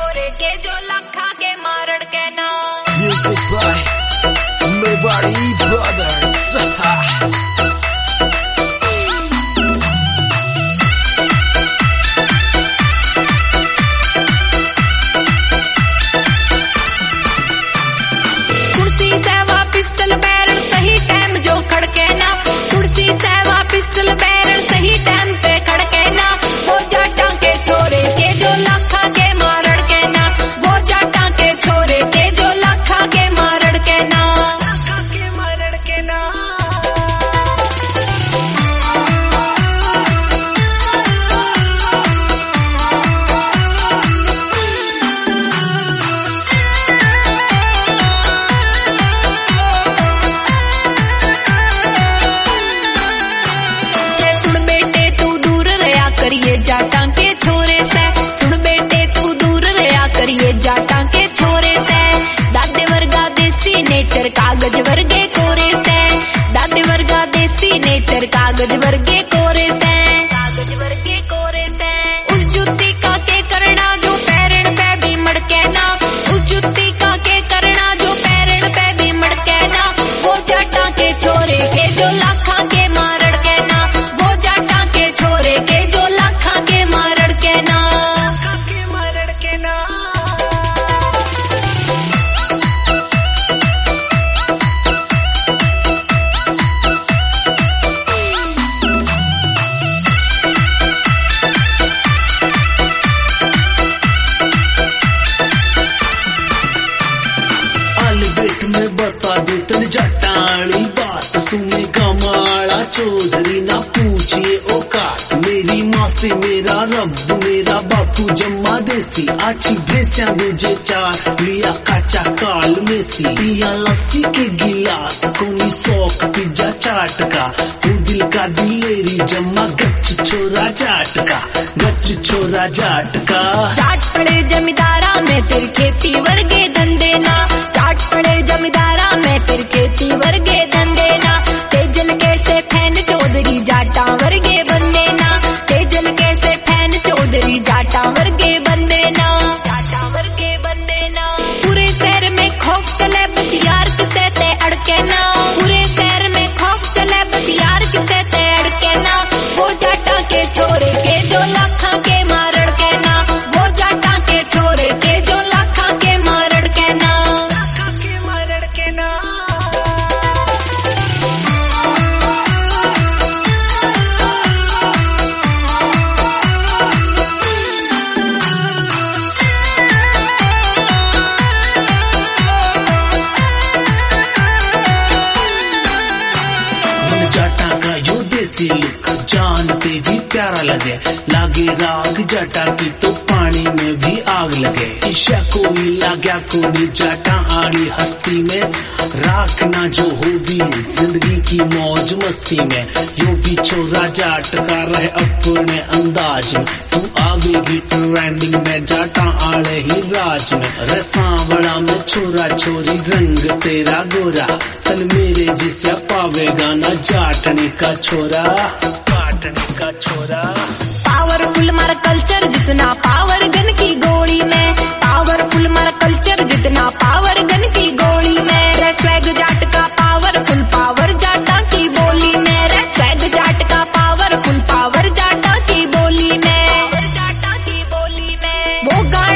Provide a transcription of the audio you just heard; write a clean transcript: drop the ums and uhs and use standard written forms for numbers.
छोरे के जो लखा के मारण के ना। Music by Mewari Brothers. कुर्सी सेवा पिस्टल बैरन सही टाइम जो खड़के ना। कुर्सी सेवा पिस्टल बैरन सही टाइम पे खड़के ना। वो जाटा के छोरे के जो लखा के मारण के ना। वो जाटा के छोरे के जो लखा के मारण के ना। लखा के मारण के ना। सुन बेटे तू दूर रहा करिए जाटा के छोरे से। सुन बेटे तू दूर रहा करिए जाटा के छोरे से। दादे वर्गा देसी नेचर कागज वर्गे कोरे से। दादे वर्गा देसी नेचर कागज वर्गे कोरे से। कागज वर्गे कोरे से। उस जुत्ती का के करना जो पैरण पे भी मड़के ना। उस जुत्ती का के करना जो पैरण पे भी मड़के ना। वो जाटा के छोरे के जो लाखा के मारण के ना। वो जाटा के छोरे के जो लाखा के मारण के ना। लाखा के मारण के ना। अलबेट में बता दे तन जटानी बात सुने कमाड़ा चौधरी ना पूछिए औकात। मेरी माँ से मेरा रब मेरा बापू जम्मा देसी। आची भैंसा दूजे चार लिया काचा काल में सी। पिया लस्सी के गिलास कोनी सौक पिज्जा चाट का। तू दिल का दिलेरी जम्मा गच्छ छोरा जाट का। गच्छ छोरा जाट का। चाट पड़े जमींदारा में तेरी खेती वर्गे धंधे ना। चाट पड़े जमींदारा में तेरी खेती वर्गे धंधे ना। तेजल कैसे फैन चौधरी जाटा वर्गे बंदे ना। तेजल कैसे फैन चौधरी जाटा वर्गे बंदे ना। जाटा वर्गे बंदे ना। पूरे शहर में खौफ चले बस यार किसे ते अड़के ना। पूरे शहर में खौफ चले बस यार किसे ते अड़के ना। वो जाटा के छोरे के जो लाखा के मारण के ना। वो जाटा के छोरे के जो लाखा के मारण के ना। लाखा के मारण के ना। मन जाटा का यो देसी लुक जानते भी प्यारा लगे। लागे राग जाटा की तो पानी में भी आग लगे। ईशा कोई लाग्या कोई जाटा आड़ी हस्ती में। राखना जो होगी जिंदगी की मौज मस्ती में। यो भी छोरा जाट का रहे अपने अंदाज में। तू आवेगी ट्रेंडिंग में जाटा आड़े ही राज में। रसावड़ा में छोरा छोरी रंग तेरा गोरा। तन मेरे जिसे पावेगा ना जाटने का छोरा। काटने का छोरा। पावरफुल मारा कल्चर जितना पावर गन की गोली में। पावरफुल मारा कल्चर जितना पावर गन की गोली में। स्वैग जाट का पावरफुल पावर जाटा की बोली में। स्वैग जाट का पावरफुल पावर जाटा की बोली में। जाटा की बोली में। वो गाना